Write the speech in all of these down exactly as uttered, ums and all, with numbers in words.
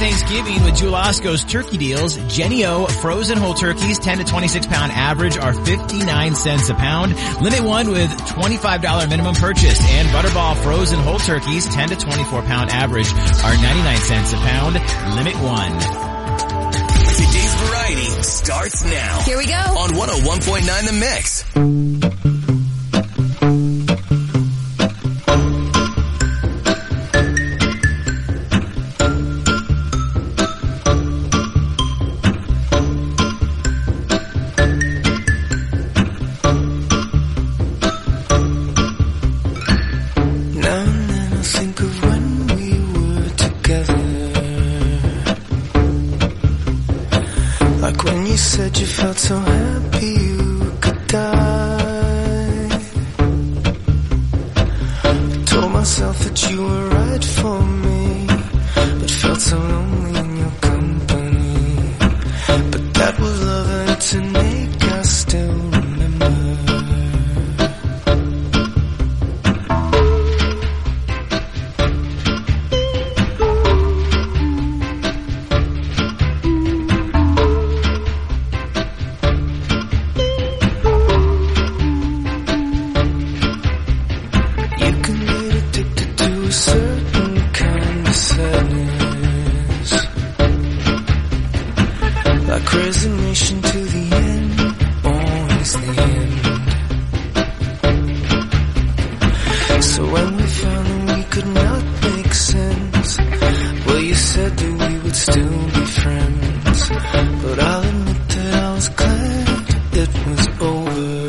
Thanksgiving with Jewel-Osco's turkey deals. Jennie-O frozen whole turkeys, ten to twenty-six pound average, are fifty-nine cents a pound. Limit one with twenty-five dollars minimum purchase. And Butterball frozen whole turkeys, ten to twenty-four pound average, are ninety-nine cents a pound. Limit one. Today's Variety starts now. Here we go. On one oh one point nine The Mix. So happy you could die. I told myself that you were right for me, but felt so lonely in your company. But that was love and to make us still remember. Resignation to the end, always the end. So when we found that we could not make sense, well, you said that we would still be friends. But I'll admit that I was glad it was over.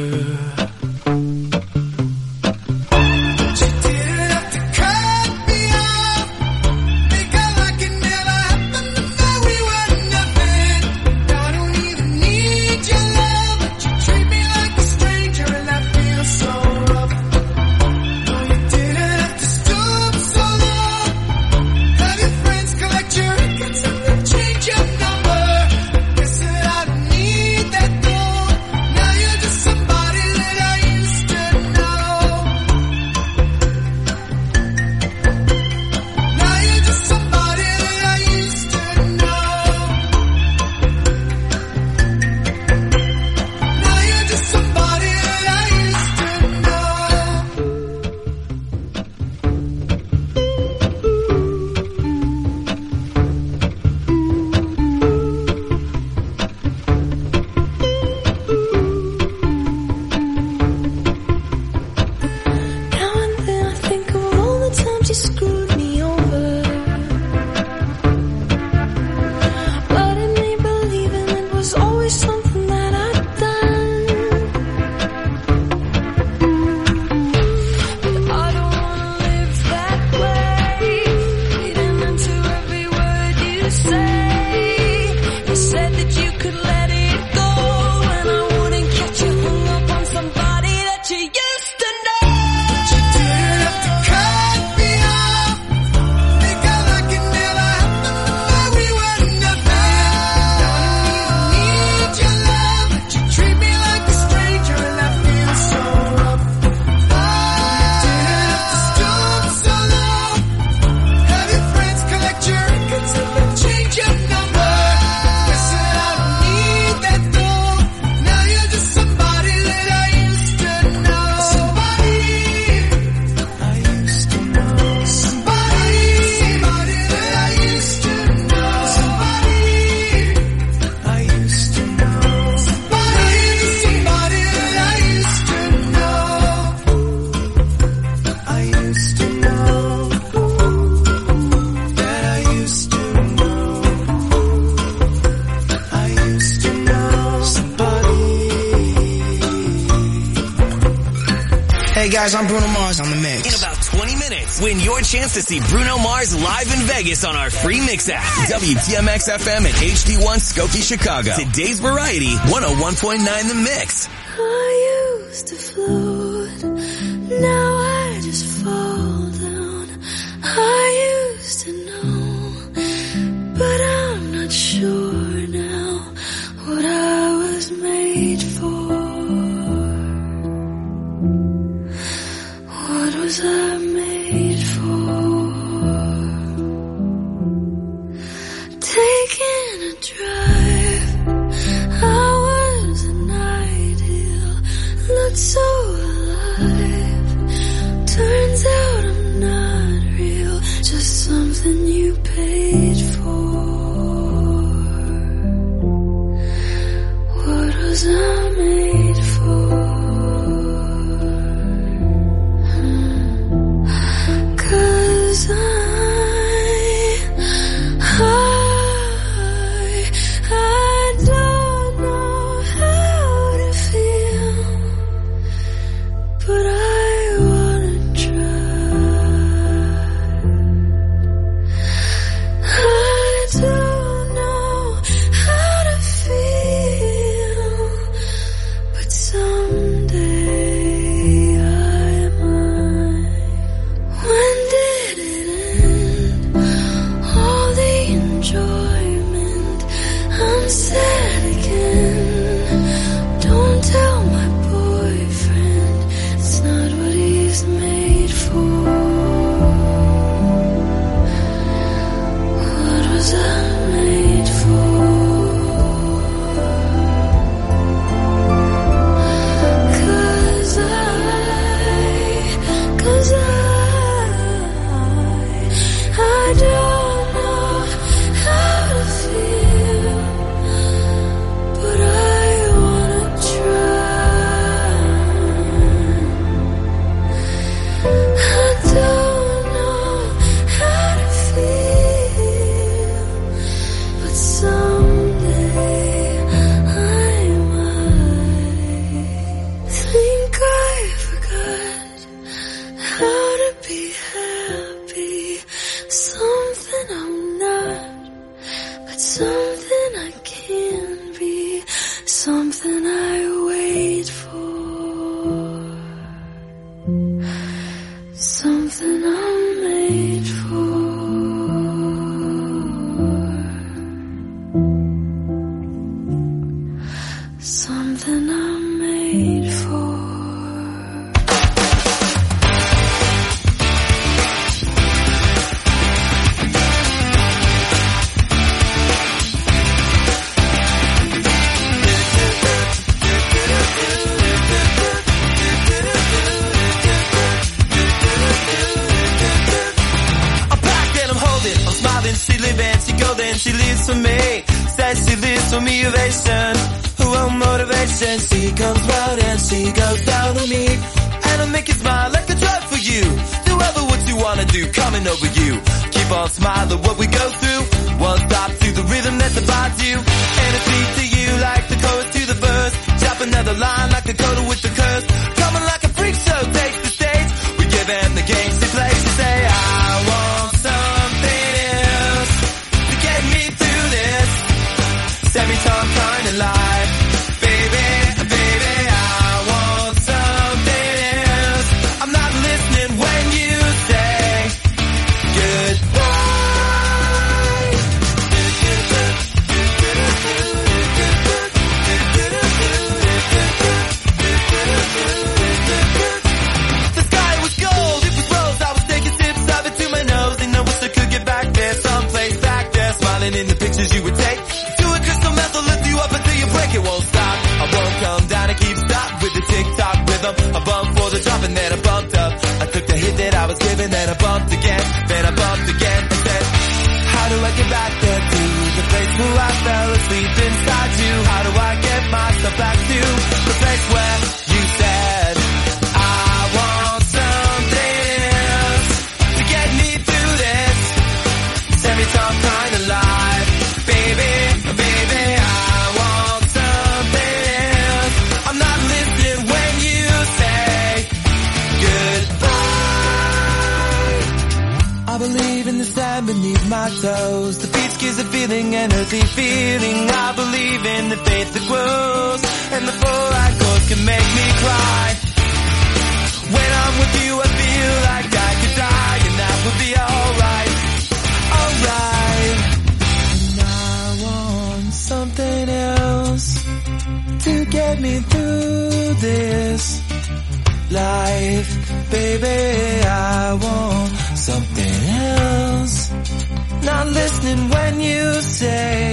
Hey guys, I'm Bruno Mars on The Mix. In about twenty minutes, win your chance to see Bruno Mars live in Vegas on our free Mix app. W T M X F M and H D one Skokie, Chicago. Today's Variety, one oh one point nine The Mix. I used to float, now I just fall down. I used to know, but I'm not sure now what I was made for. What was I made for? taking a drive. I was an ideal, looked so alive. Turns out I'm not real, just something you paid for. What was I made for? Cause I, I, I don't know how to feel, but I wanna try. I don't know how to feel, but someday I might. When did it end? All the enjoyment. I'm sad again. Don't tell my boyfriend, it's not what he's made for. What was I made for? Cause I, cause I, I don't know how to feel, but I wanna try. I don't know how to feel, but someday I might. Think I forgot how to be happy. Something I'm not, but something I can be. Something I wait for. Something I'm made for. Something I'm made for. I'm packed and I'm holding, I'm smiling, she living, she golden, she lives for me. Says she lives for me, ovation, her own motivation. She comes round and she goes down on me, and I make you smile like I drive for you. Do ever what you wanna do, coming over you. Keep on smiling what we go through. One stop to the rhythm that divides you, and it's beat to you like the chorus to the verse. Chop another line like the coda with the curse. Coming like a freak show takes the stage. We give him the game she plays. She say, I want something else to get me through this semi-time kind of life. Baby, baby, I want something else. I'm not listening when you say goodbye. The sky was gold, it was rose. I was taking sips of it to my nose, and I wish I could get back there, someplace back there, smiling in the pictures you would take. Do a crystal method, lift you up until you break, it won't stop. I won't come down and keep stop with the tick-tock rhythm. I bumped for the drop and then I bumped up. I took the hit that I was given, then I bumped again, then I bumped again, and said, how do I get back there to the place where I fell asleep inside you? How do I get myself back to the place where you said, I want something else to get me through this semi-time kind of life. Baby, baby, I want something else. I'm not listening when you say goodbye. I believe in the sand beneath my toes. The beach gives a feeling, an earthy feeling. I believe in the faith that grows, and the four-eyed ghost can make me cry. When I'm with you, I feel like I could die, and that would be alright, alright. And I want something else to get me through this life. Baby, I want something else. Not listening when you say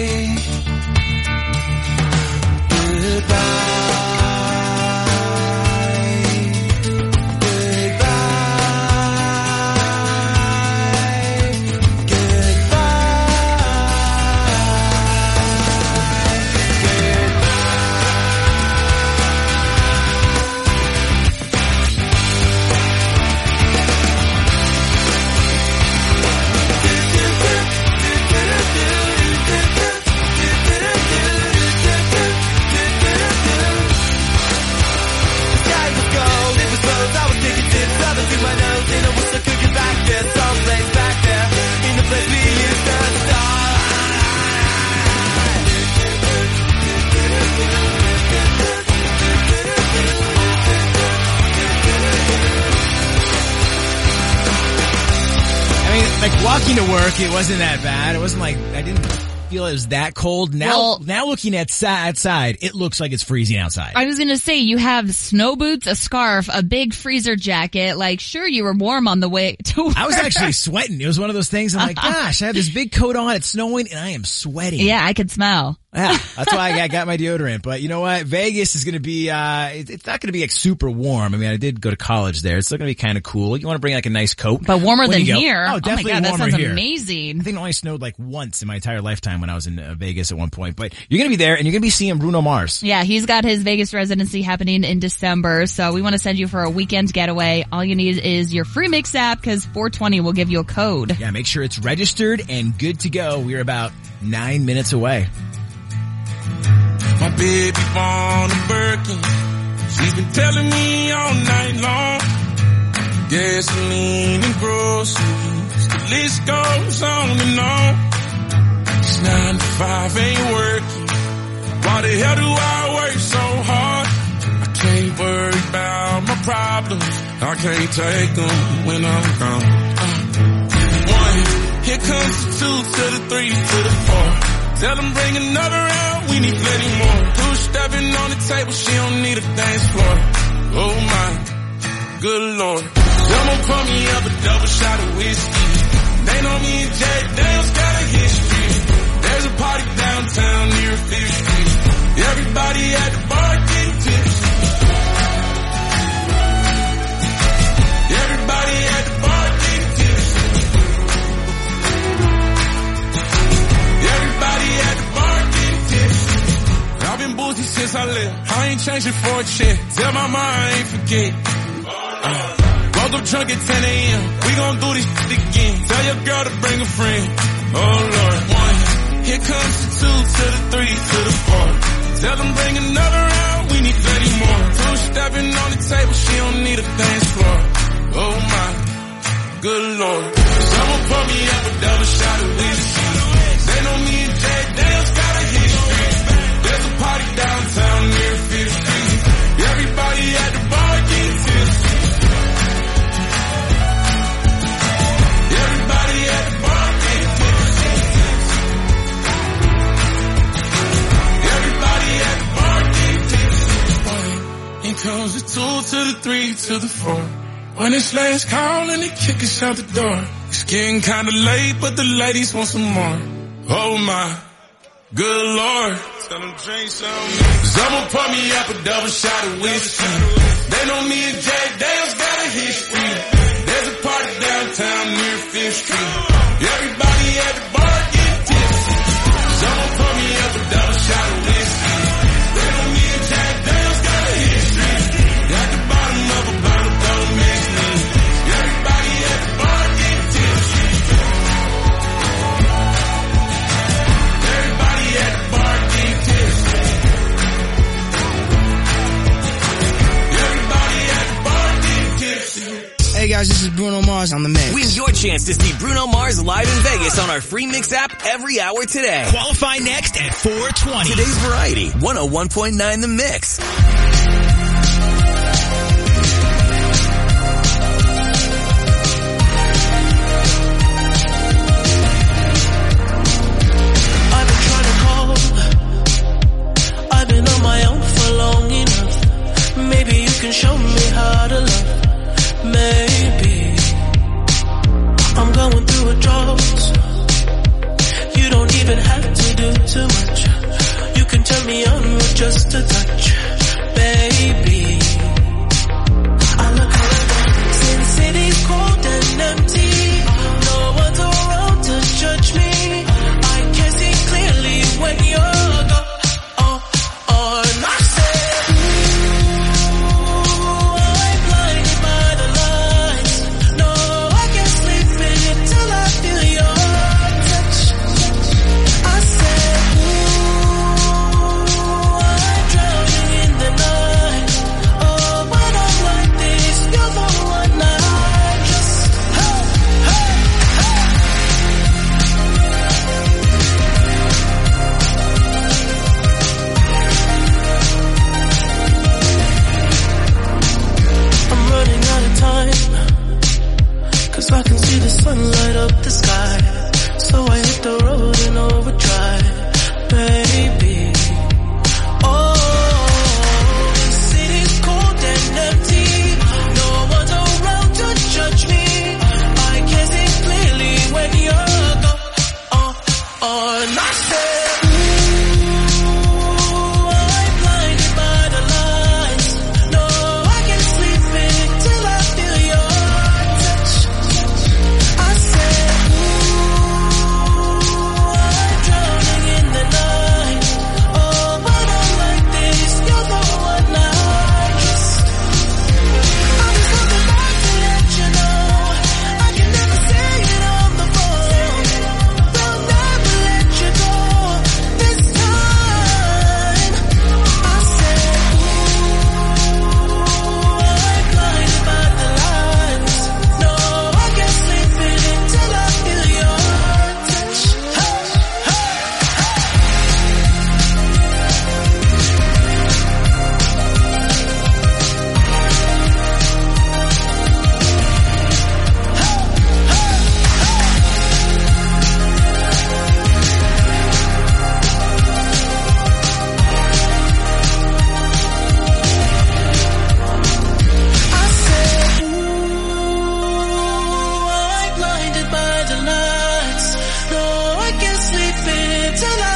walking to work, it wasn't that bad. It wasn't like, I didn't feel it was that cold. Now, Well- now looking at si- outside, it looks like it's freezing outside. I was gonna say, you have snow boots, a scarf, a big freezer jacket. Like, sure, you were warm on the way to work. I was actually sweating. It was one of those things. I'm like, gosh, I have this big coat on. It's snowing and I am sweating. Yeah, I could smell. Yeah, that's why I got, got my deodorant. But you know what? Vegas is going to be, uh, it, it's not going to be like super warm. I mean, I did go to college there. It's still going to be kind of cool. You want to bring like a nice coat. But warmer when than you go. here. Oh, definitely oh my God, that warmer sounds here. amazing. I think it only snowed like once in my entire lifetime when I was in uh, Vegas at one point. But you're going to be there and you're going to be seeing Bruno Mars. Yeah, he's got his Vegas residency happening in December, so we want to send you for a weekend getaway. All you need is your free Mix app, because four twenty will give you a code. Yeah, make sure it's registered and good to go. We're about nine minutes away. My baby born a Birkin. She's been telling me all night long. Gasoline and groceries. The list goes on and on. It's nine to five ain't working. Why the hell do I work so hard? I can't worry about my problems. I can't take them when I'm gone. Uh, one, here comes the two to the three to the four. Tell them bring another round, we need plenty more. Two stepping on the table, she don't need a dance floor. Oh my, good lord. Someone pour me up a double shot of whiskey. They know me and Jay Daniels got a history. There's a party downtown near Fifth Street. Everybody at the bar getting tipsy. Everybody at the bar getting tipsy. Everybody at the bar getting tipsy. I've been boozy since I left. I ain't changing for a check. Tell my mom I ain't forget. Uh, woke up drunk at ten a.m. We gon' do this shit again. Tell your girl to bring a friend. Oh Lord. One. Here comes the two to the three to the four. Tell them bring another round. We need plenty more. Two stepping on the table. She don't need a dance floor. Oh my, good lord. Someone pour me up a double shot of whiskey. They know me and Jay Daniels got a history. There's a party downtown near Fifth Street. Everybody at the bar getting tipsy. Everybody at the bar getting tipsy. Everybody at the bar getting tipsy. Here comes the two to the three to the four. When it's last call and they kick us out the door. It's getting kinda late, but the ladies want some more. Oh my, good lord. Tell them drink some. Someone pour me up a double shot of whiskey. They know me and Jay Daniels got a history. There's a party downtown near Fifth Street. Everybody at the bar getting tipsy. Someone pour me up a double shot of whiskey. They know me and Jay Daniels got a history. At the bottom of a bottle, don't mix me. Everybody at the bar getting tipsy. Everybody at the bar getting tipsy. Everybody at the bar getting tipsy. Hey guys, this is Bruno Mars on the mix. Win your chance to see Bruno Mars live in Vegas on our free Mix app every hour today. Qualify next at four twenty. Today's Variety, one oh one point nine The Mix. I've been trying to call. I've been on my own for long enough. Maybe you can show me how to love. Maybe I'm going through a drought. You don't even have to do too much. You can turn me on with just a touch, baby. I look around, Sin City's cold and empty. No one's around to judge me. I can see clearly when you're gone. Oh, oh, and I said, ooh, I'm blinded by the lights. No, I can't sleep until I feel your touch. I said, ooh, I'm drowning I said, ooh, I'm blinded by the lights. No, I can't sleep until I feel your touch. I said, ooh, I'm drowning in the night. Oh, but I'm like this, you're the one I kiss. I was coming back to let you know I can never say it on the phone. They'll never let you go this time. I said, ooh, I'm blinded by the lights. No, I can't sleep until I feel your touch. Hey, hey, I said, ooh, I'm blinded by the lights. No, I can't sleep until I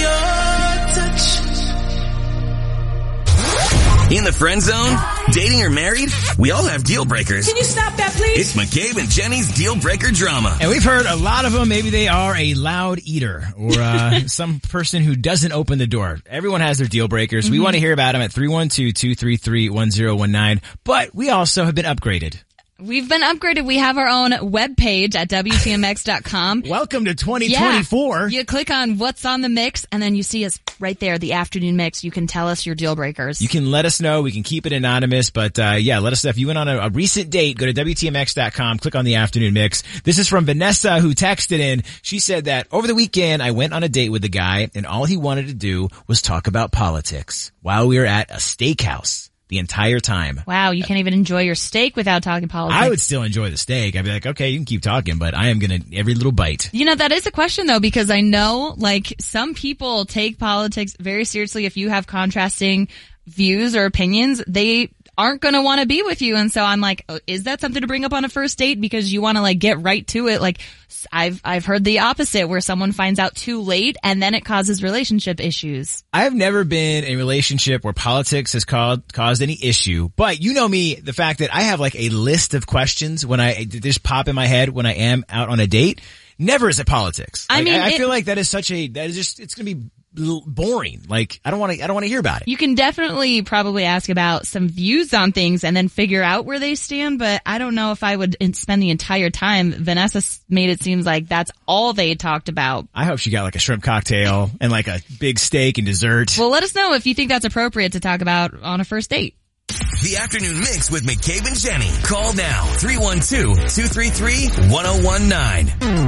feel your touch. In the friend zone? Dating or married? We all have deal breakers. Can you stop that, please? It's McCabe and Jenny's Deal Breaker Drama. And we've heard a lot of them. Maybe they are a loud eater or uh, some person who doesn't open the door. Everyone has their deal breakers. Mm-hmm. We want to hear about them at three one two, two three three, one zero one nine. But we also have been upgraded. We've been upgraded. We have our own webpage at W T M X dot com. Welcome to twenty twenty-four. Yeah. You click on what's on the mix, and then you see us right there, the afternoon mix. You can tell us your deal breakers. You can let us know. We can keep it anonymous, but uh yeah, let us know if you went on a, a recent date. Go to W T M X dot com, click on the afternoon mix. This is from Vanessa, who texted in. She said that over the weekend, I went on a date with a guy, and all he wanted to do was talk about politics while we were at a steakhouse the entire time. Wow, you can't even enjoy your steak without talking politics. I would still enjoy the steak. I'd be like, okay, you can keep talking, but I am gonna every little bite. You know, that is a question though, because I know like some people take politics very seriously. If you have contrasting views or opinions, they aren't going to want to be with you. And so I'm like, oh, is that something to bring up on a first date? Because you want to like get right to it. Like I've, I've heard the opposite where someone finds out too late and then it causes relationship issues. I've never been in a relationship where politics has caused, caused any issue, but you know me, the fact that I have like a list of questions when I they just pop in my head when I am out on a date. Never is it politics. I like, mean, I, I it, feel like that is such a, that is just, it's going to be boring. Like I don't want to, I don't want to hear about it. You can definitely probably ask about some views on things and then figure out where they stand, but I don't know if I would spend the entire time. Vanessa made it seem like that's all they talked about. I hope she got like a shrimp cocktail and like a big steak and dessert. Well, let us know if you think that's appropriate to talk about on a first date. The afternoon mix with McCabe and Jenny. Call now, three one two, two three three, one oh one nine.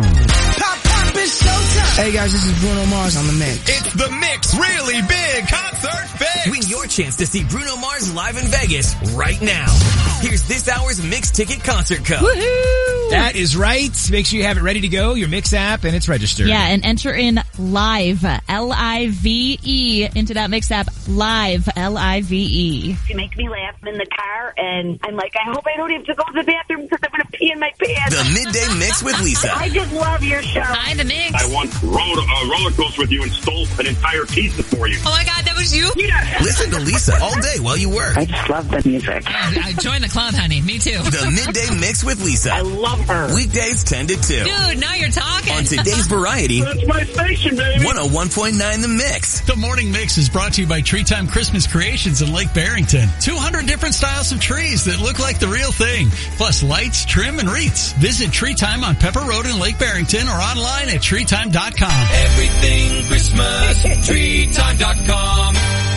Pop, pop, it's showtime. Hey guys, this is Bruno Mars on the mix. It's the Mix Really Big Concert Fix. Win your chance to see Bruno Mars live in Vegas right now. Here's this hour's Mix Ticket Concert code. Woohoo! That is right. Make sure you have it ready to go, your Mix app, and it's registered. Yeah, and enter in live, L I V E, into that Mix app, live, L I V E. You make me laugh in the car, and I'm like, I hope I don't have to go to the bathroom because I'm going to pee in my pants. The Midday Mix with Lisa. I just love your show. Hi, the Mix. I once rode a roller coaster with you and stole an entire pizza for you. Oh my God, that was you? Yeah. Listen to Lisa all day while you work. I just love the music. I joined the club, honey. Me too. The Midday Mix with Lisa. I love her. Weekdays ten to two. Dude, now you're talking. On today's variety, That's my station, baby. one oh one point nine The Mix. The Morning Mix is brought to you by Tree Time Christmas Creations in Lake Barrington. two hundred different styles of trees that look like the real thing. Plus lights, trim, and wreaths. Visit Tree Time on Pepper Road in Lake Barrington or online at tree time dot com. Everything Christmas, tree time dot com.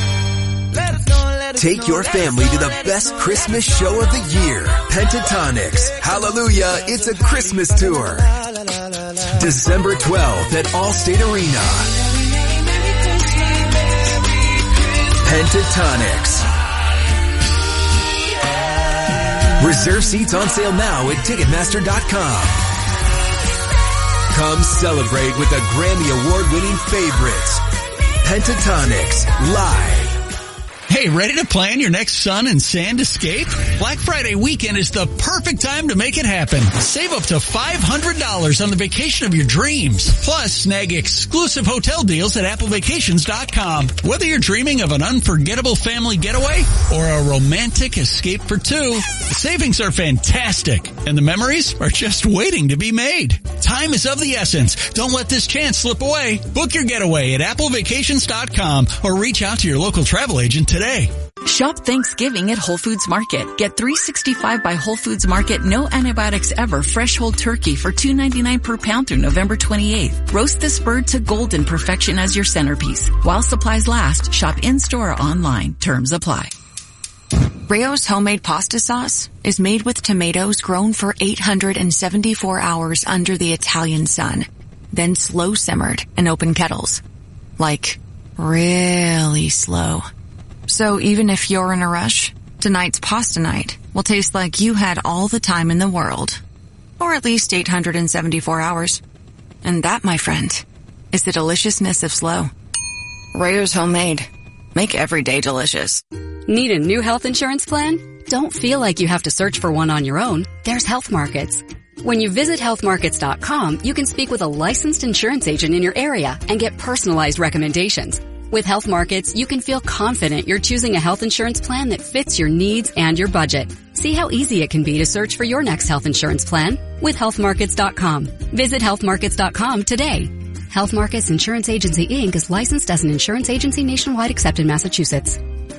Take your family to the best Christmas show of the year. Pentatonics. Hallelujah, it's a Christmas tour. December twelfth at Allstate Arena. Pentatonics. Reserve seats on sale now at Ticketmaster dot com. Come celebrate with the Grammy Award winning favorites. Pentatonics live. Hey, ready to plan your next sun and sand escape? Black Friday weekend is the perfect time to make it happen. Save up to five hundred dollars on the vacation of your dreams. Plus, snag exclusive hotel deals at apple vacations dot com. Whether you're dreaming of an unforgettable family getaway or a romantic escape for two, the savings are fantastic and the memories are just waiting to be made. Time is of the essence. Don't let this chance slip away. Book your getaway at apple vacations dot com or reach out to your local travel agent today. Shop Thanksgiving at Whole Foods Market. Get three sixty-five by Whole Foods Market no antibiotics ever fresh whole turkey for two ninety-nine per pound through November twenty-eighth. Roast this bird to golden perfection as your centerpiece. While supplies last, shop in-store or online. Terms apply. Rayo's homemade pasta sauce is made with tomatoes grown for eight hundred seventy-four hours under the Italian sun, then slow simmered in open kettles. Like, really slow. So even if you're in a rush, tonight's pasta night will taste like you had all the time in the world. Or at least eight hundred seventy-four hours. And that, my friend, is the deliciousness of slow. Rayo's homemade. Make every day delicious. Need a new health insurance plan? Don't feel like you have to search for one on your own. There's Health Markets. When you visit health markets dot com, you can speak with a licensed insurance agent in your area and get personalized recommendations. With Health Markets, you can feel confident you're choosing a health insurance plan that fits your needs and your budget. See how easy it can be to search for your next health insurance plan with health markets dot com. Visit health markets dot com today. Health Markets Insurance Agency, Incorporated is licensed as an insurance agency nationwide except in Massachusetts.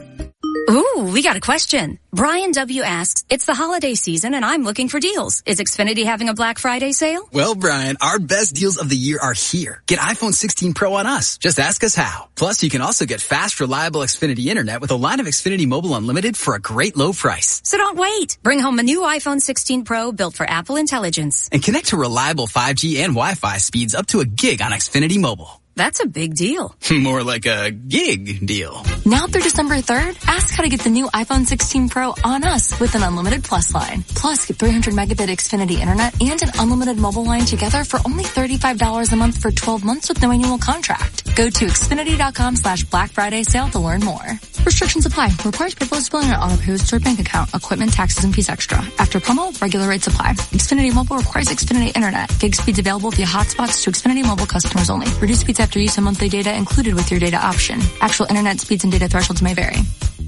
Ooh, we got a question. Brian W. asks, it's the holiday season and I'm looking for deals. Is Xfinity having a Black Friday sale? Well, Brian, our best deals of the year are here. Get iPhone sixteen Pro on us. Just ask us how. Plus, you can also get fast, reliable Xfinity Internet with a line of Xfinity Mobile Unlimited for a great low price. So don't wait. Bring home a new iPhone sixteen Pro built for Apple Intelligence. And connect to reliable five G and Wi-Fi speeds up to a gig on Xfinity Mobile. That's a big deal. More like a gig deal. Now through December third, ask how to get the new iPhone sixteen Pro on us with an unlimited plus line. Plus, get three hundred megabit Xfinity Internet and an unlimited mobile line together for only thirty-five dollars a month for twelve months with no annual contract. Go to Xfinity dot com slash Black Friday sale to learn more. Restrictions apply. Requires paperless billing or auto-pay with stored bank account. Equipment, taxes, and fees extra. After promo, regular rates apply. Xfinity Mobile requires Xfinity Internet. Gig speeds available via hotspots to Xfinity Mobile customers only. Reduced speeds after use and monthly data included with your data option. Actual internet speeds and data thresholds may vary.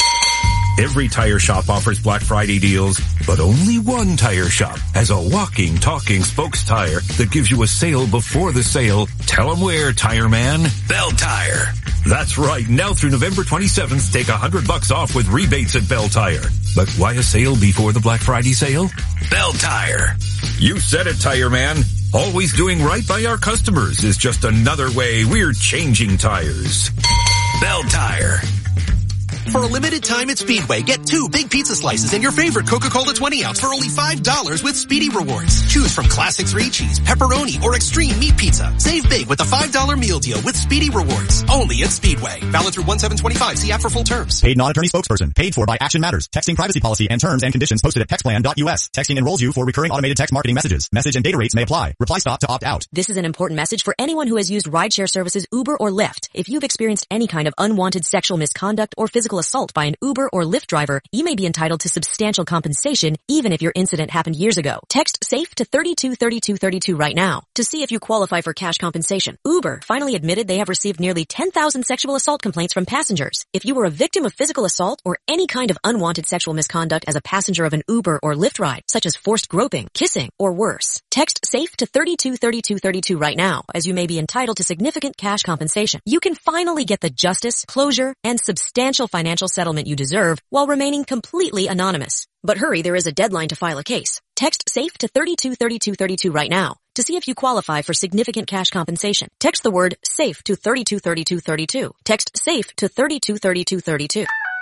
Every tire shop offers Black Friday deals, but only one tire shop has a walking, talking spokes tire that gives you a sale before the sale. Tell them where, Tire Man. Bell Tire. That's right. Now through November twenty-seventh, take a hundred bucks off with rebates at Bell Tire. But why a sale before the Black Friday sale? Bell Tire. You said it, Tire Man. Always doing right by our customers is just another way we're changing tires. Bell Tire. For a limited time at Speedway, get two big pizza slices and your favorite Coca-Cola twenty ounce for only five dollars with Speedy Rewards. Choose from classic three cheese, pepperoni, or extreme meat pizza. Save big with a five dollar meal deal with Speedy Rewards. Only at Speedway. Valid through one seven twenty-five. See app for full terms. Paid non-attorney spokesperson. Paid for by Action Matters. Texting privacy policy and terms and conditions posted at textplan dot U S. Texting enrolls you for recurring automated text marketing messages. Message and data rates may apply. Reply stop to opt out. This is an important message for anyone who has used rideshare services Uber or Lyft. If you've experienced any kind of unwanted sexual misconduct or physical assault by an Uber or Lyft driver, you may be entitled to substantial compensation even if your incident happened years ago. Text SAFE to thirty-two thirty-two thirty-two right now to see if you qualify for cash compensation. Uber finally admitted they have received nearly ten thousand sexual assault complaints from passengers. If you were a victim of physical assault or any kind of unwanted sexual misconduct as a passenger of an Uber or Lyft ride, such as forced groping, kissing, or worse, text SAFE to thirty-two thirty-two thirty-two right now, as you may be entitled to significant cash compensation. You can finally get the justice, closure, and substantial financial settlement you deserve while remaining completely anonymous. But hurry, there is a deadline to file a case. Text SAFE to thirty-two thirty-two thirty-two right now to see if you qualify for significant cash compensation. Text the word SAFE to thirty-two thirty-two thirty-two. Text SAFE to thirty-two thirty-two thirty-two.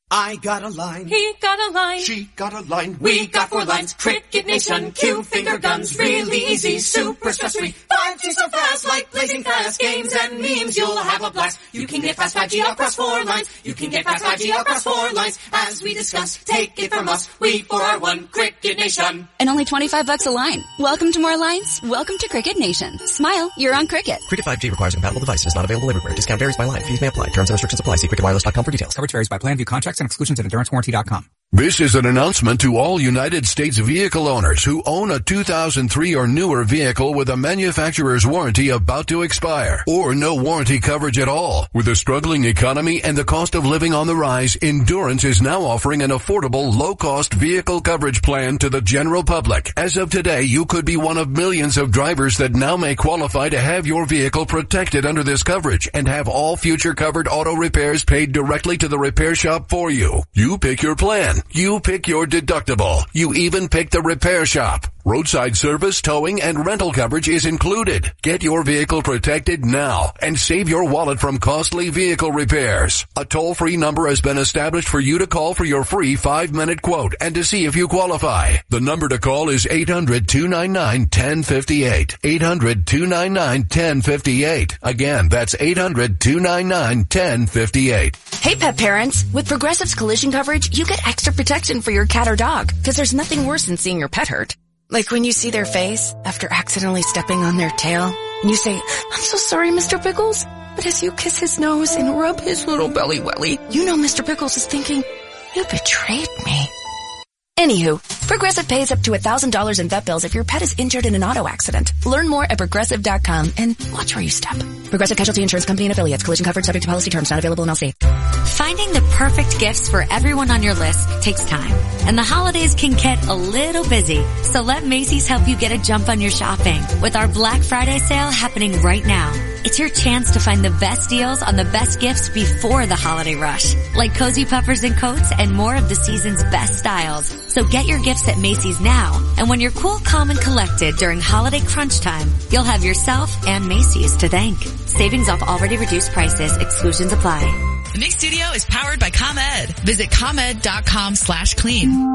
I got a line. He got a line. She got a line. We got four lines. Cricket Nation. Cue finger guns. Really easy. Super stress free. five G so fast. Like blazing fast. Games and memes. You'll have a blast. You can get past five G across four lines. You can get past five G across four lines. As we discuss, take it from us. We four are one. Cricket Nation. And only twenty-five bucks a line. Welcome to more lines. Welcome to Cricket Nation. Smile. You're on Cricket. Cricket five G requires a compatible device. Is not available everywhere. Discount varies by line. Fees may apply. Terms and restrictions apply. See cricket wireless dot com for details. Coverage varies by plan. View contracts and exclusions at endurance warranty dot com. This is an announcement to all United States vehicle owners who own a two thousand three or newer vehicle with a manufacturer's warranty about to expire or no warranty coverage at all. With a struggling economy and the cost of living on the rise, Endurance is now offering an affordable, low-cost vehicle coverage plan to the general public. As of today, you could be one of millions of drivers that now may qualify to have your vehicle protected under this coverage and have all future covered auto repairs paid directly to the repair shop for you. You pick your plan. You pick your deductible. You even pick the repair shop. Roadside service, towing, and rental coverage is included. Get your vehicle protected now and save your wallet from costly vehicle repairs. A toll-free number has been established for you to call for your free five-minute quote and to see if you qualify. The number to call is eight hundred, two nine nine, one zero five eight. eight hundred, two nine nine, one zero five eight. Again, that's eight hundred, two nine nine, one zero five eight. Hey pet parents, with Progressive's collision coverage, you get extra protection for your cat or dog, because there's nothing worse than seeing your pet hurt. Like when you see their face after accidentally stepping on their tail, and you say, "I'm so sorry, Mister Pickles." But as you kiss his nose and rub his little belly welly, you know Mister Pickles is thinking, "You betrayed me." Anywho, Progressive pays up to one thousand dollars in vet bills if your pet is injured in an auto accident. Learn more at progressive dot com and watch where you step. Progressive Casualty Insurance Company and Affiliates. Collision coverage subject to policy terms. Not available in L C. Finding the perfect gifts for everyone on your list takes time, and the holidays can get a little busy. So let Macy's help you get a jump on your shopping with our Black Friday sale happening right now. It's your chance to find the best deals on the best gifts before the holiday rush, like cozy puffers and coats and more of the season's best styles. So get your gifts at Macy's now, and when you're cool, calm, and collected during holiday crunch time, you'll have yourself and Macy's to thank. Savings off already reduced prices. Exclusions apply. The Mix Studio is powered by ComEd. Visit ComEd dot com slash clean.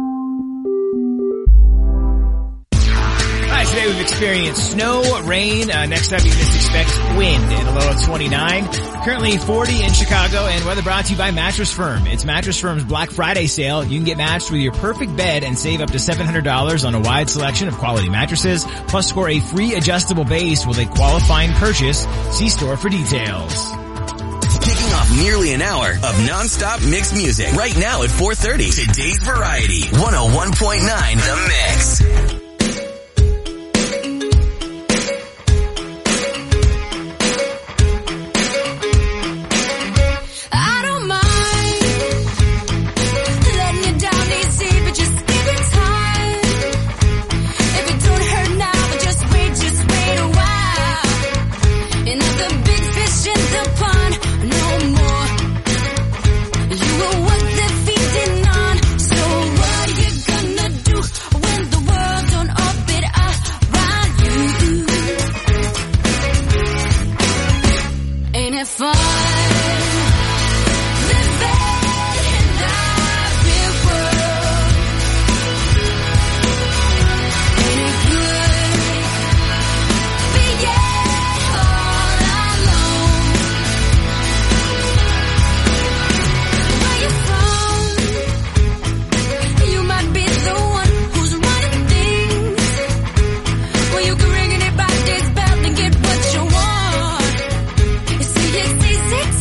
Hi, today we've experienced snow, rain. Uh, next up, you just expect wind and a low of twenty-nine. Currently forty in Chicago, and weather brought to you by Mattress Firm. It's Mattress Firm's Black Friday sale. You can get matched with your perfect bed and save up to seven hundred dollars on a wide selection of quality mattresses, plus score a free adjustable base with a qualifying purchase. See store for details. Kicking off nearly an hour of non-stop mixed music right now at four thirty. Today's Variety, one oh one point nine The Mix. Easy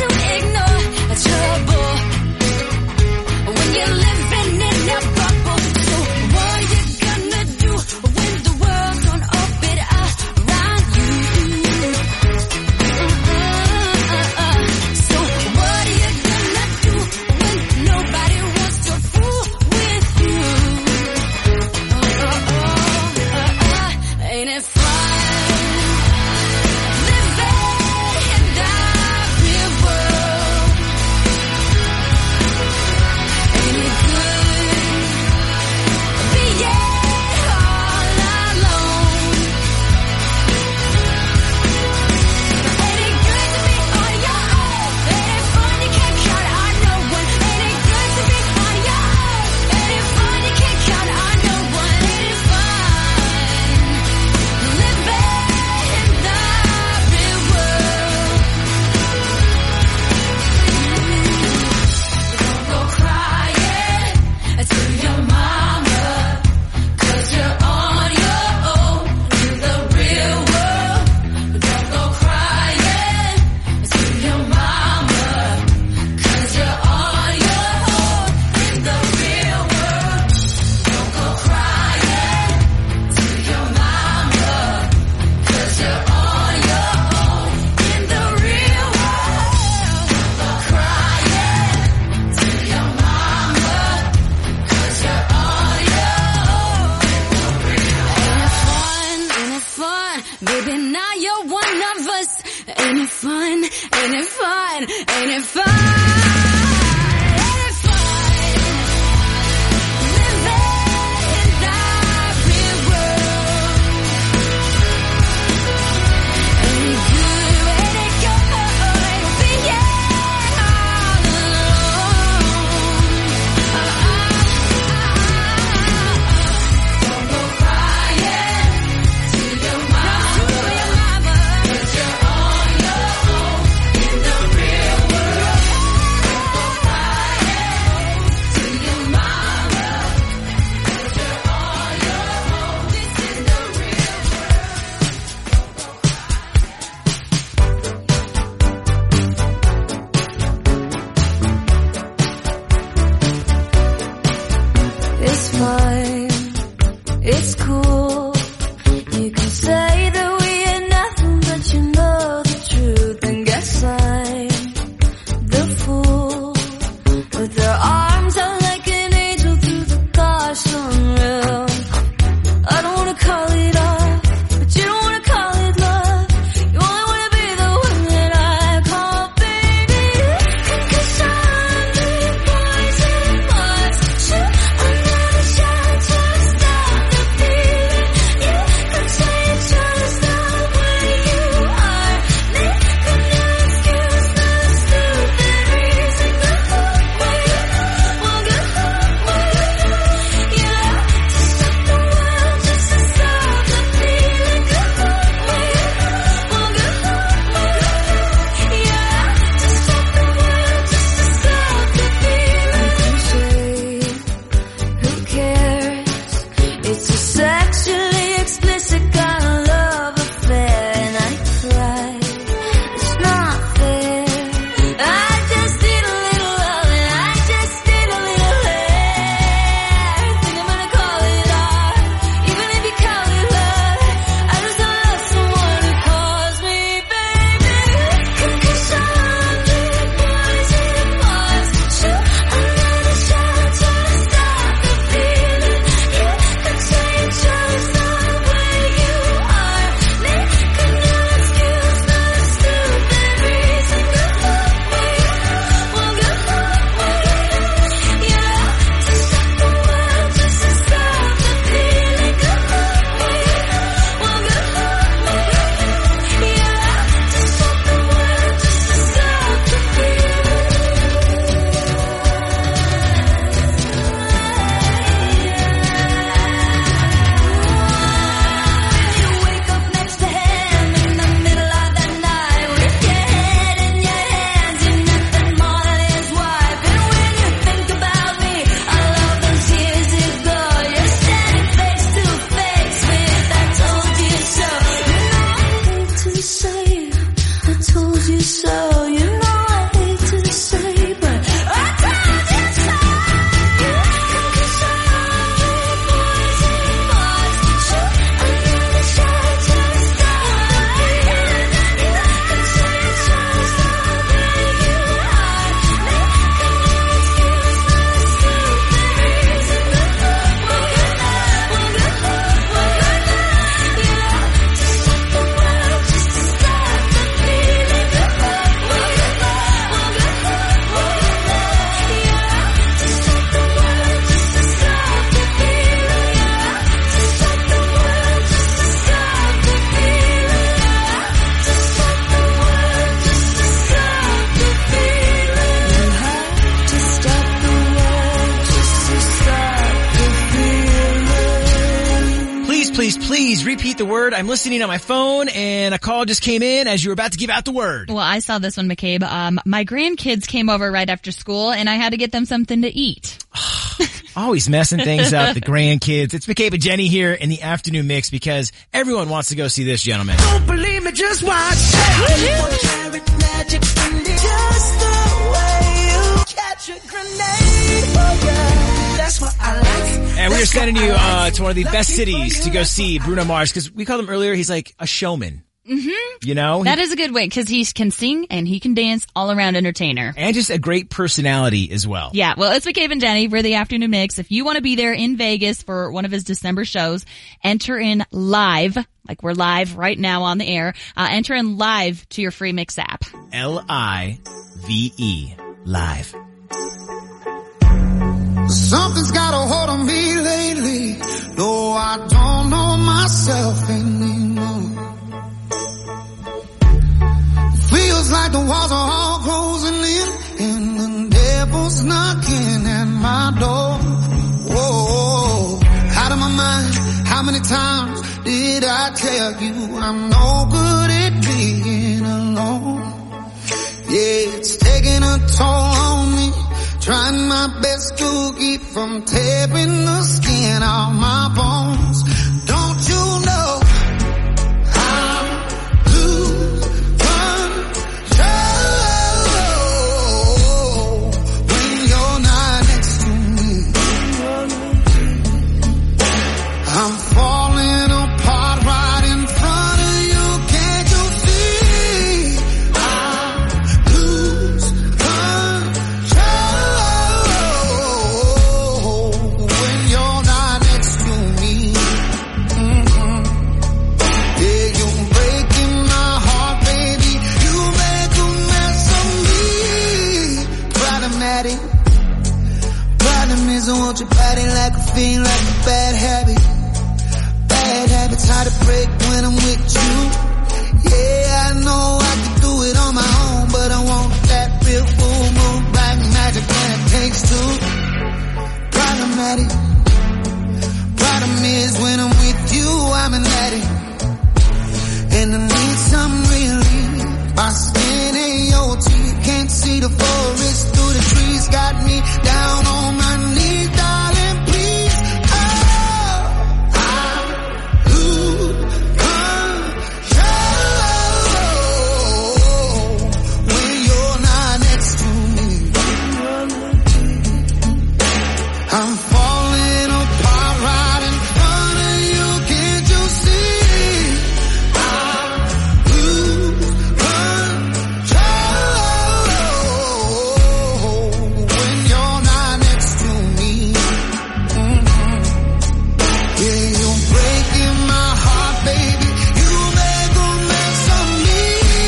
fun? Ain't it fun? Ain't it fun? It's cool. You can say that we ain't nothing, but you know the truth. And guess I'm the fool. With their arms out like an angel through the gosh unreal. I don't wanna call it off, but you don't wanna call it love. You only wanna be the one that I call baby. Cause I'm the poison hearts. Shoot another shot to stop the feeling. You could say it's just the way you are. Make a new excuse, no stupid reason. Go away, well go away. You have to stop the world just to stop the feeling. Go away, well go away. You have to stop the world just to stop the feeling. Who cares? It's a sexually explicit kind of love affair, and I cry. It's not fair. I just need a little love, and I just need a little air. Think I'm gonna call it art, even if you call it love. I just love someone who calls me baby. Cause I'm the poison hearts. Shoot another shot to stop the feeling. You could say it's just the way you are. Make a new excuse, no stupid reason. Go away, well go away. You have to stop the world just to stop the feeling. Go away, well go away. You have to stop the world just to stop the feeling. You wake up next to him in the middle of the night with your head in your hands. You're nothing more than his wife. And when you think about me, all of those years ago, you're standing face to face with I told you so. You know I hate to say I told you so. You know I hate to say, but I told you so. Cause I'm the poison hearts. Shoot another shot to stop the feeling. You could say it's just the way you are. Make a new excuse, no stupid reason. Go away, well go away. You have to stop the world just to stop the feeling. Go away, well go away. You have to stop the world just to stop the feeling. You have to stop the world just to stop the feeling. You have to stop the world just to stop the feeling. You have to stop the world just to stop the feeling. Please, please, please repeat the word. I'm listening on my phone and a call just came in as you were about to give out the word. Well, I saw this one, McCabe. Um, my grandkids came over right after school, and I had to get them something to eat. Always messing things up, the grandkids. It's McCabe and Jenny here in the afternoon mix because everyone wants to go see this gentleman. Don't believe me, just watch. Carrot magic in it. Just the way you catch a grenade. Oh yeah, that's what I like. And we are sending you uh, to one of the best cities to go see Bruno Mars because we called him earlier, he's like a showman. Mm-hmm. You know? That is a good way because he can sing and he can dance, all around entertainer. And just a great personality as well. Yeah, well, it's McCabe and Jenny. We're the Afternoon Mix. If you want to be there in Vegas for one of his December shows, enter in live, like we're live right now on the air. Uh, enter in live to your free Mix app. L I V E. Live. Something's got a hold on me lately. No, I don't know myself anymore. Feels like the walls are all closing in and the devil's knocking at my door. Whoa, out of my mind. How many times did I tell you I'm no good at being alone? Yeah, it's taking a toll on me. Trying my best to keep from tearing the skin off my bones. Don't you know I'm losing control when you're not next to me? I'm falling apart right in front of you. Can't you see? I lose control when you're not next to me. Mm-hmm. Yeah, you're breaking my heart, baby. You make a mess of me. Problematic. Problem is I want your body like a fiend, like a bad habit. Bad habits hard to break when I'm with you. Yeah, I know I can do it on my own, but I want that real full moon, black magic when it takes two. Problematic. Problem is when I'm with you, I'm an addict. And I need some relief. My skin ain't your teeth. Can't see the forest through the trees. Got me down on my knees, darling, please. Oh, I lose control when you're not next to me. I'm falling apart right in front of you. Can't you see? I lose control when you're not next to me. Mhm. Yeah, you're breaking my heart, baby. You make a mess of me.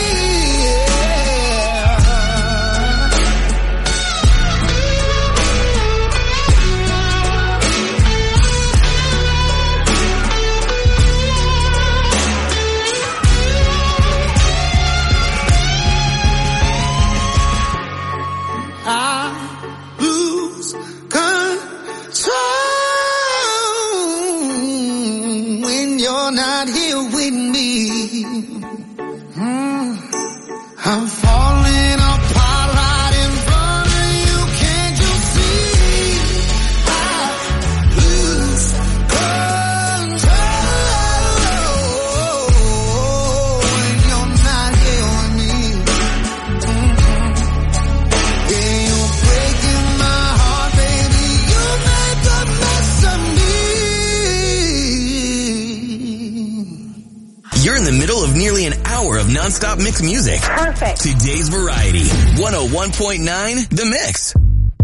I lose control when you're not here with me. Mm. I'm falling apart right in front of you. Can't you see? I lose control when you're not here with me. Mhm. Yeah, you're breaking my heart, baby. You make a mess of me. You're in the middle of nearly an hour of nonstop mix music. Perfect. Today's Variety. one oh one point nine The Mix.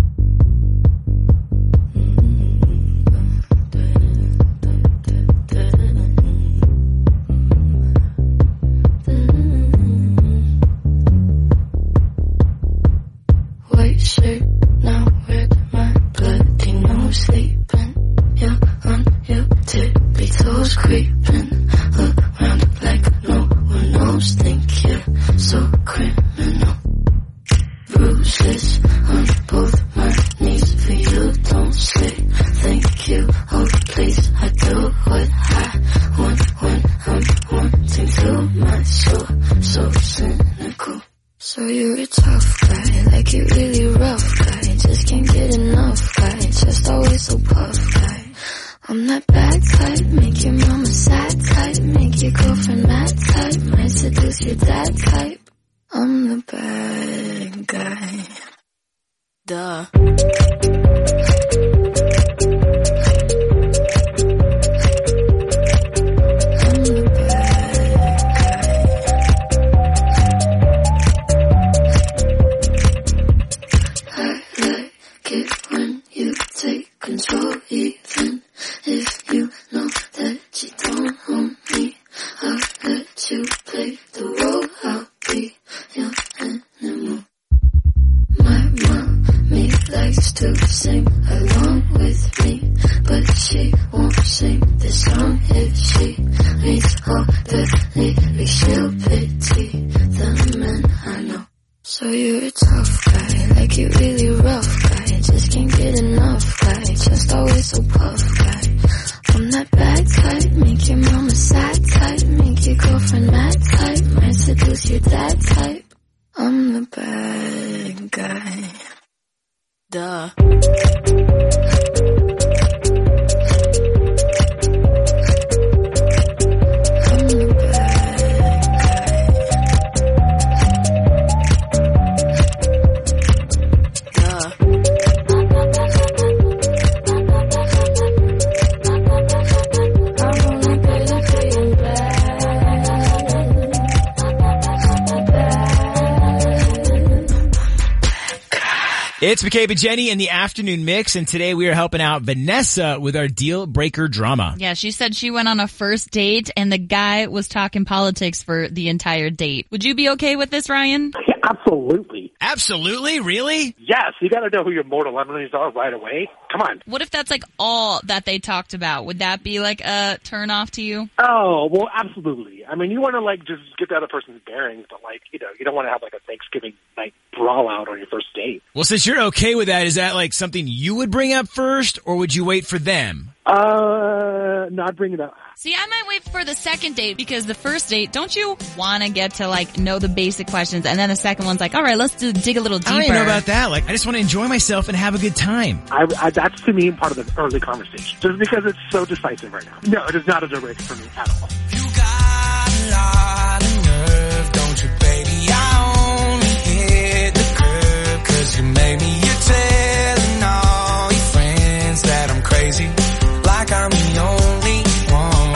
White shirt, now red, my bloody nose sleeping. Yeah, on your tippy toes creeping around like no one knows. Think you're so criminal. Bruises on both my knees for you. Don't say thank you. Oh, please, I do what I want when I'm wanting to. My soul, so cynical. So you're a tough guy, like you're really rough guy. Just can't get enough guy, just always so puff guy. I'm that bad type, make your mama sad type, make your girlfriend mad type, might seduce your dad type. I'm the bad guy. Duh. I'm the bad guy. likes to sing along with me, but she won't sing this song if she reads all the lyrics. She'll pity the men I know. So you're a tough guy, like you really rough guy. Just can't get enough guy, just always so puff guy. I'm that bad type, make your mama sad type, make your girlfriend mad type, might seduce your dad type. I'm the bad guy. Duh. It's McCabe and Jenny in the afternoon mix, and today we are helping out Vanessa with our deal breaker drama. Yeah, she said she went on a first date and the guy was talking politics for the entire date. Would you be okay with this, Ryan? Yeah, absolutely. Absolutely? Really? Yes, you gotta know who your mortal enemies are right away. Come on. What if that's like all that they talked about? Would that be like a turn off to you? Oh, well, absolutely. I mean, you want to like just get the other person's bearings, but like, you know, you don't want to have like a Thanksgiving night brawl out on your first date. Well, since you're okay with that, is that like something you would bring up first, or would you wait for them? Uh, not bring it up. See, I might wait for the second date because the first date, don't you want to get to like know the basic questions, and then the second one's like, all right, let's do, dig a little deeper. I don't even know about that. Like, I just want to enjoy myself and have a good time. I, I, that's to me part of the early conversation, just because it's so decisive right now. No, it is not a deal breaker for me at all. You got a lot of nerve, don't you, baby? I only hit the curb 'cause you made me. You're telling all your friends that I'm crazy, like I'm the only one.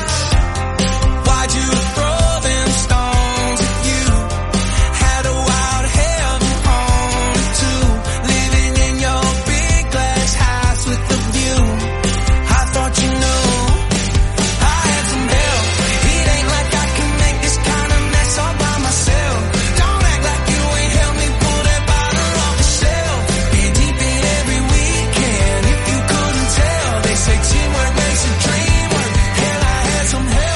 Why'd you throw them stones at you? Had a wild heaven on it too, living in your big glass house with the view. I thought you knew I had some help. It ain't like I can make this kind of mess all by myself. Don't act like you ain't helped me pull that bottle off the shelf. Been deep in every weekend, if you couldn't tell. They say teamwork makes the dream work. Hell, I had some help.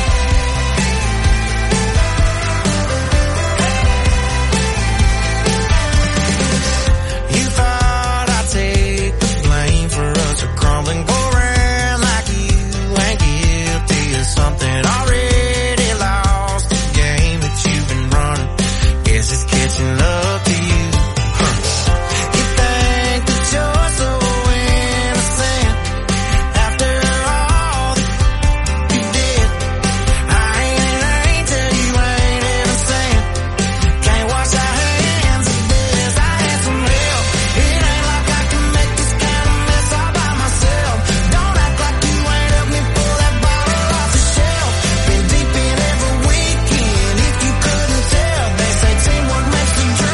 You thought I'd take the blame for us a crumbling, go around like you ain't guilty of something. Already lost the game that you've been running. Guess it's catching up to you. Huh. You think that you're so innocent after all that you did. I ain't, I ain't tell you I ain't innocent. Can't wash our hands of this. I had some help. It ain't like I can make this kind of mess all by myself. Don't act like you ain't helped me pull that bottle off the shelf. Been deep in every weekend, if you couldn't tell. They say teamwork makes the dream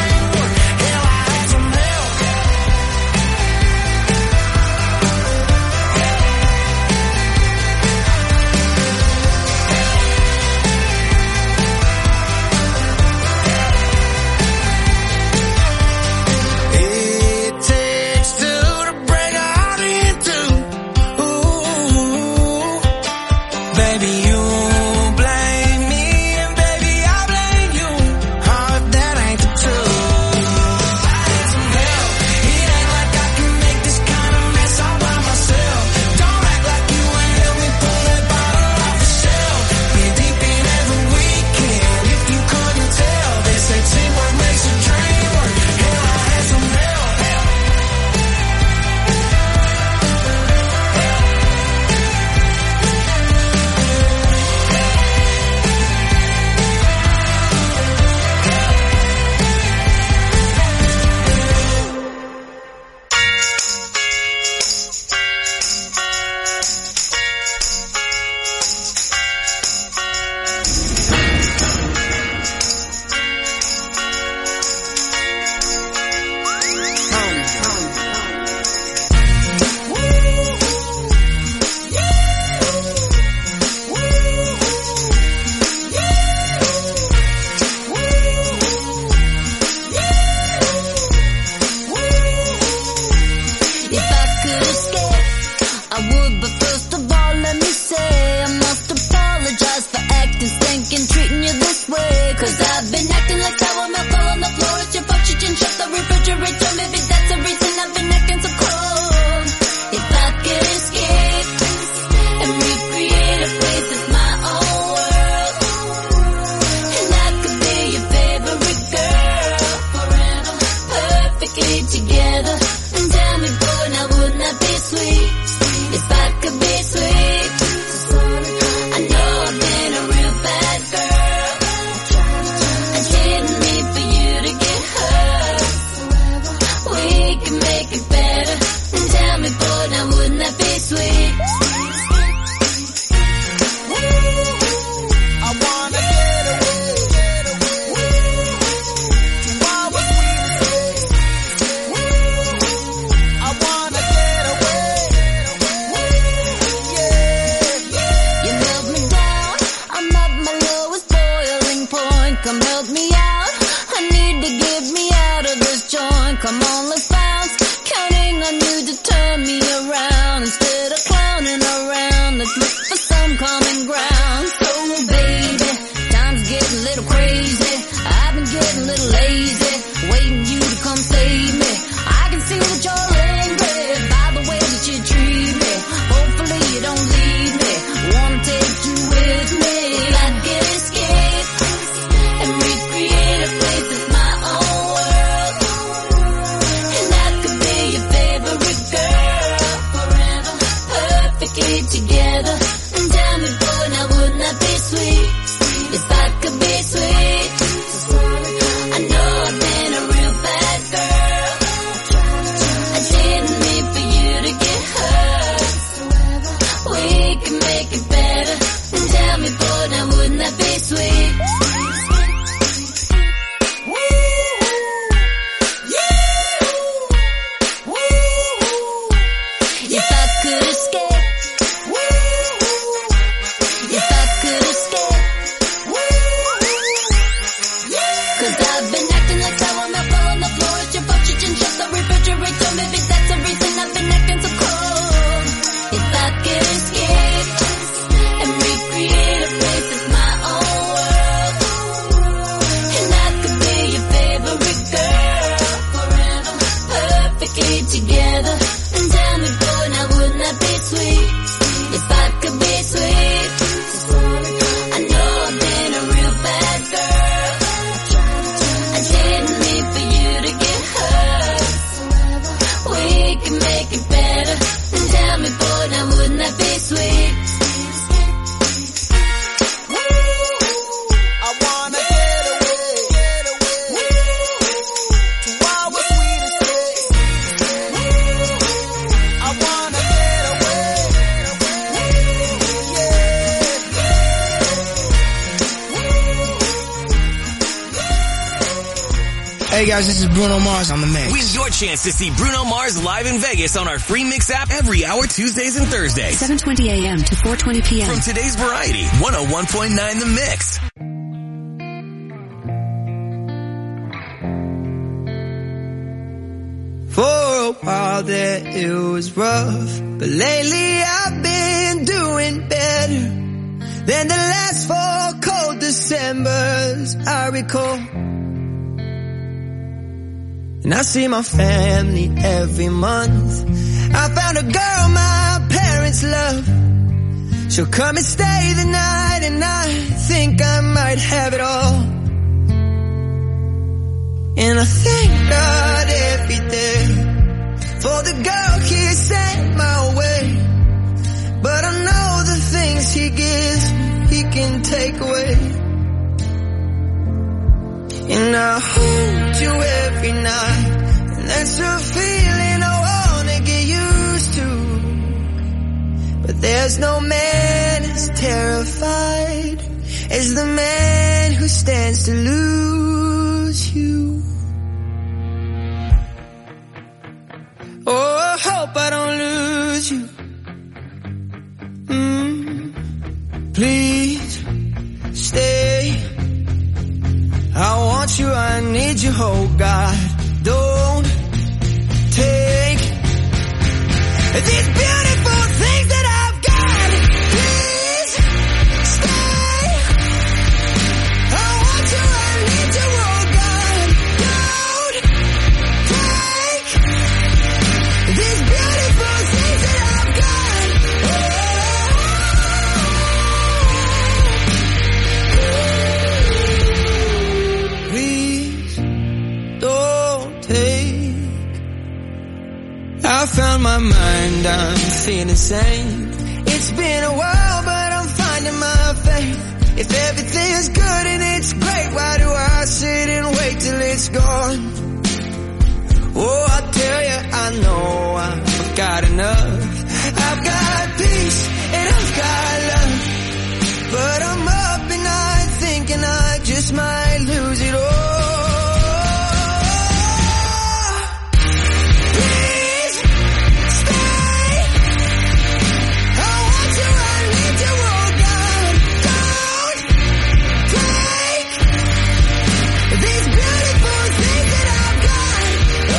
Hey guys, this is Bruno Mars on the mix. Win your chance to see Bruno Mars live in Vegas on our free Mix app every hour Tuesdays and Thursdays. seven twenty a.m. to four twenty p.m. From today's Variety, one oh one point nine The Mix. For a while there it was rough, but lately I've been doing better than the last four cold Decembers I recall. And I see my family every month. I found a girl my parents love. She'll come and stay the night, and I think I might have it all. And I thank God every day for the girl he sent my way. But I know the things he gives me, he can take away. And I hold you every night, and that's a feeling I wanna get used to. But there's no man as terrified as the man who stands to lose you. Oh, I hope I don't lose you. Mm, please stay. I want you, I need you, oh God. Don't take these beautiful things that I've got. Please stay. I want you, I need you, oh God. Don't take these beautiful things that I've got. Oh. Please don't take. I found my mind, I'm feeling sane. It's been a while, but I'm finding my faith. If everything's good and it's great, why do I sit and wait till it's gone? Oh, I tell you, I know I've got enough. I've got peace and I've got love. But I'm up and I'm thinking I just might lose it all. Please stay. I want you, I need you, oh God. Don't take these beautiful things that I've got.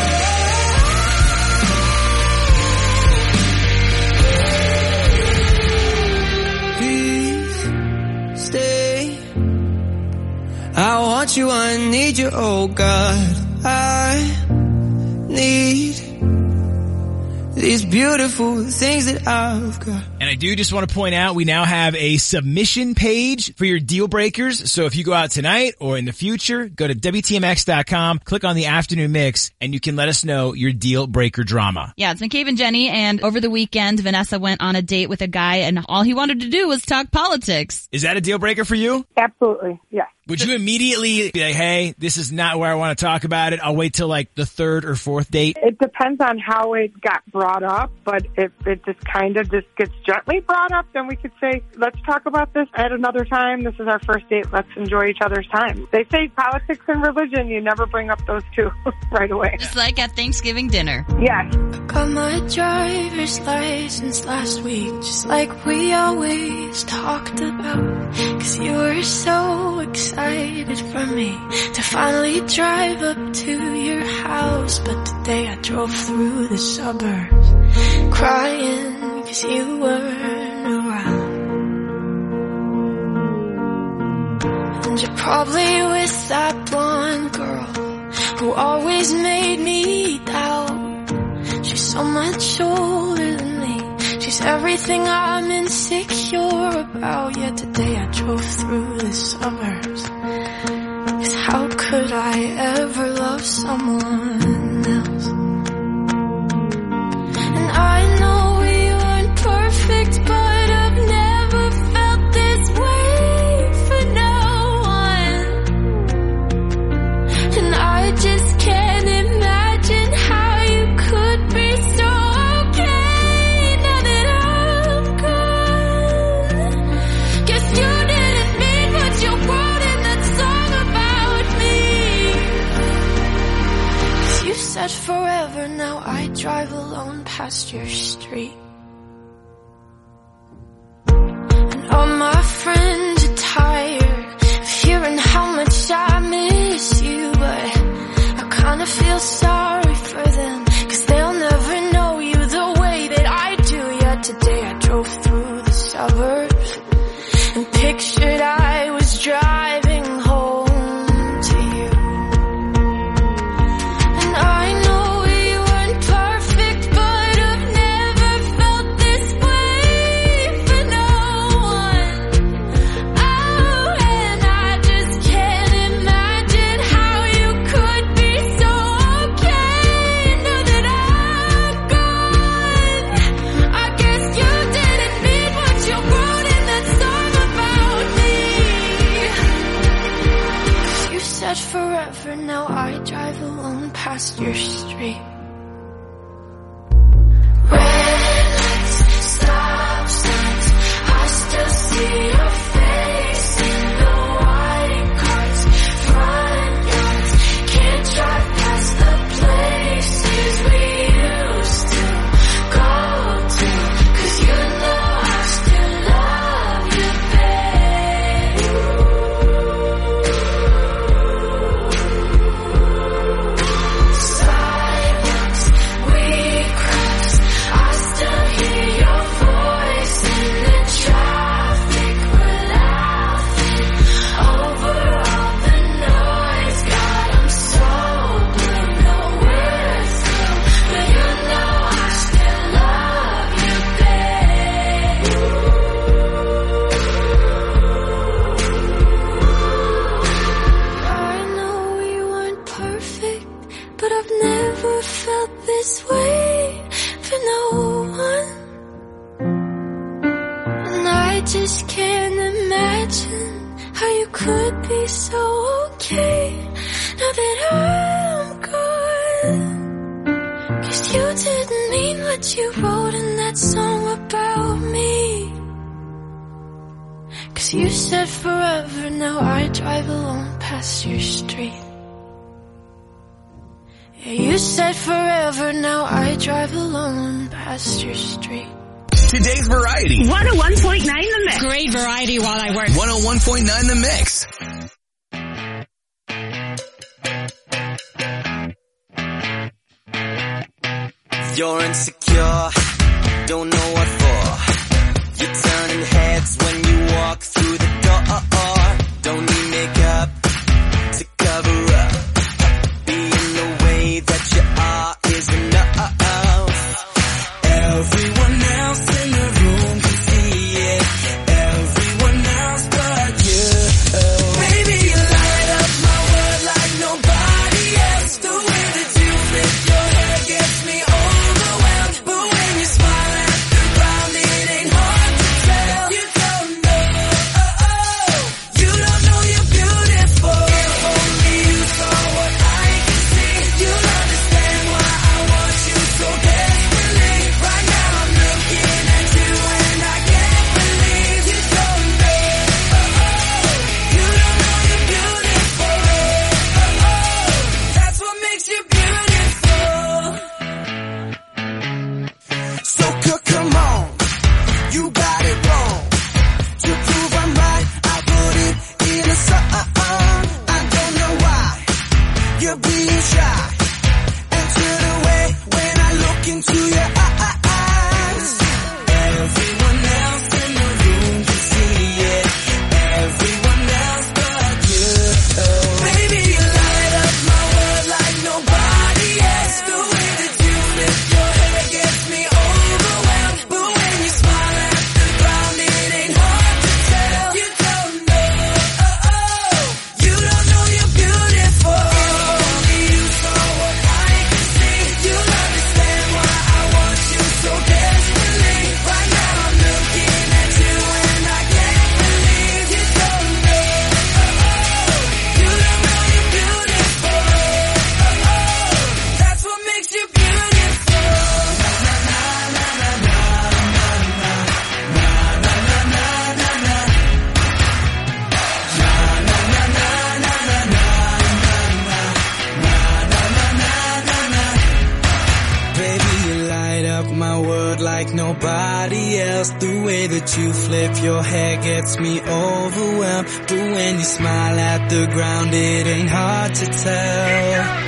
Please stay. I want you, I need you, oh God. I need these beautiful things that I've got. And I do just want to point out, we now have a submission page for your deal breakers. So if you go out tonight or in the future, go to W T M X dot com, click on the afternoon mix, and you can let us know your deal breaker drama. Yeah, it's McCabe and Jenny, and over the weekend, Vanessa went on a date with a guy, and all he wanted to do was talk politics. Is that a deal breaker for you? Absolutely, yeah. Would you immediately be like, hey, this is not where I want to talk about it. I'll wait till like the third or fourth date? It depends on how it got brought up, but if it just kind of just gets gently brought up, then we could say, let's talk about this at another time. This is our first date. Let's enjoy each other's time. They say politics and religion, you never bring up those two right away. Just like at Thanksgiving dinner. Yes. Got my driver's license last week, just like we always talked about. Cause you were so excited for me to finally drive up to your house. But today I drove through the suburbs crying cause you weren't around. And you're probably with that blonde girl who always made me doubt. She's so much older than me. She's everything I'm insecure about. Yet today I drove through the suburbs. Cause how could I ever love someone else? And I know we weren't perfect, but I've never felt this way for no one. And I just can't imagine how you could be so okay now that I'm gone. Guess you didn't mean what you wrote in that song about me. said forever, now I drive alone past your street. And all my friends are tired of hearing how much I miss you, but I kinda feel sorry for them, 'cause they'll never know you the way that I do. Yeah, today I drove through the suburbs and pictured I was driving home to you. And I know we weren't perfect, but I've never felt this way for no one. Oh, and I just can't imagine how you could be so okay now that I'm gone. I guess you didn't mean what you wrote in that song about me. 'Cause you said forever, now I drive alone past your street. Red lights, stop signs, I still see your face in the white cars, front yards. Can't drive past the places we used to go to, 'cause you know I still love you, babe. Sidewalks we crossed, I still hear your voice in the traffic. We're laughing over all the noise. God, I'm so blue, no words through, but you know I still love you, babe. I know we weren't perfect, but I've never felt this way for no one. And I just can't imagine how you could be so okay now that I'm gone. 'Cause you didn't mean what you wrote in that song about me. 'Cause you said forever, now I drive alone past your street. Yeah, you said forever, now I drive alone past your street. Today's Variety. one oh one point nine The Mix. Great variety while I work. one oh one point nine The Mix. You're insecure, don't know what for. You're turning heads when you walk through the door. Don't need makeup to cover up. Being the way that you are is enough. Everyone else in the room can see it. Everyone else but you. Baby, you light up my world like nobody else. The way that you flip your hair gets me overwhelmed. But when you smile at the ground, it ain't hard to tell. You don't know, oh, oh. You don't know you're beautiful. If only you saw what I can see, you'll understand why I want you so desperately. Right now I'm looking at you and I can't believe you don't know, oh, oh. You don't know you're beautiful, oh, oh. That's what makes you beautiful. So c- come on, you got it wrong. To prove I'm right, I put it in a song. I don't know why you're being shy and turn away when I look into your eyes. Everyone else in the room can see it. Everyone else but you. Baby, you light up my world like nobody else. The way that you flip your hair gets me overwhelmed. But when you smile at the ground, it ain't hard to tell. You don't know, oh, oh. You don't know you're beautiful. If only you saw what I can see, you'll understand why I want you like nobody else. The way that you flip your hair gets me overwhelmed. But when you smile at the ground, it ain't hard to tell.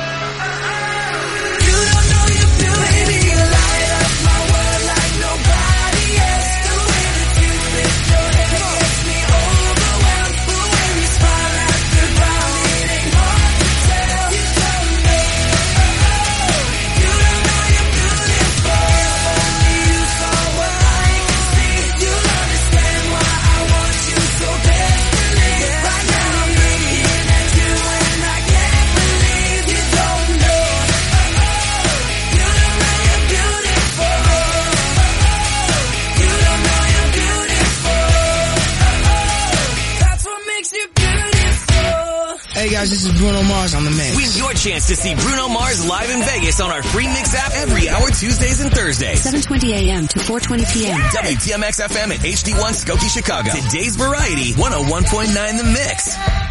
Hey guys, this is Bruno Mars on the mix. Win your chance to see Bruno Mars live in Vegas on our free Mix app every hour Tuesdays and Thursdays. seven twenty a.m. to four twenty p.m. W T M X F M at H D one Skokie, Chicago. Today's Variety, one oh one point nine The Mix.